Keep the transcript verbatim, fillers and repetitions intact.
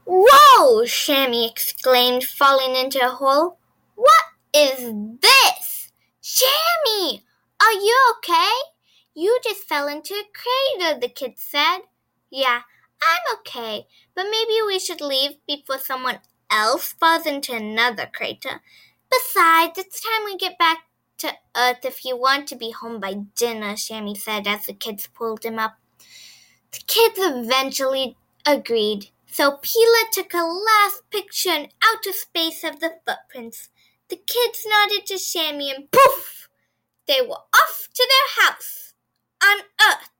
Whoa! Shammy exclaimed, falling into a hole. What is this? Shammy! Are you okay? You just fell into a crater, the kid said. Yeah, I'm okay, but maybe we should leave before someone else falls into another crater. Besides, it's time we get back to Earth if you want to be home by dinner, Shammy said as the kids pulled him up. The kids eventually agreed, so Pila took a last picture in outer space of the footprints. The kids nodded to Shammy and poof! They were off to their house on Earth.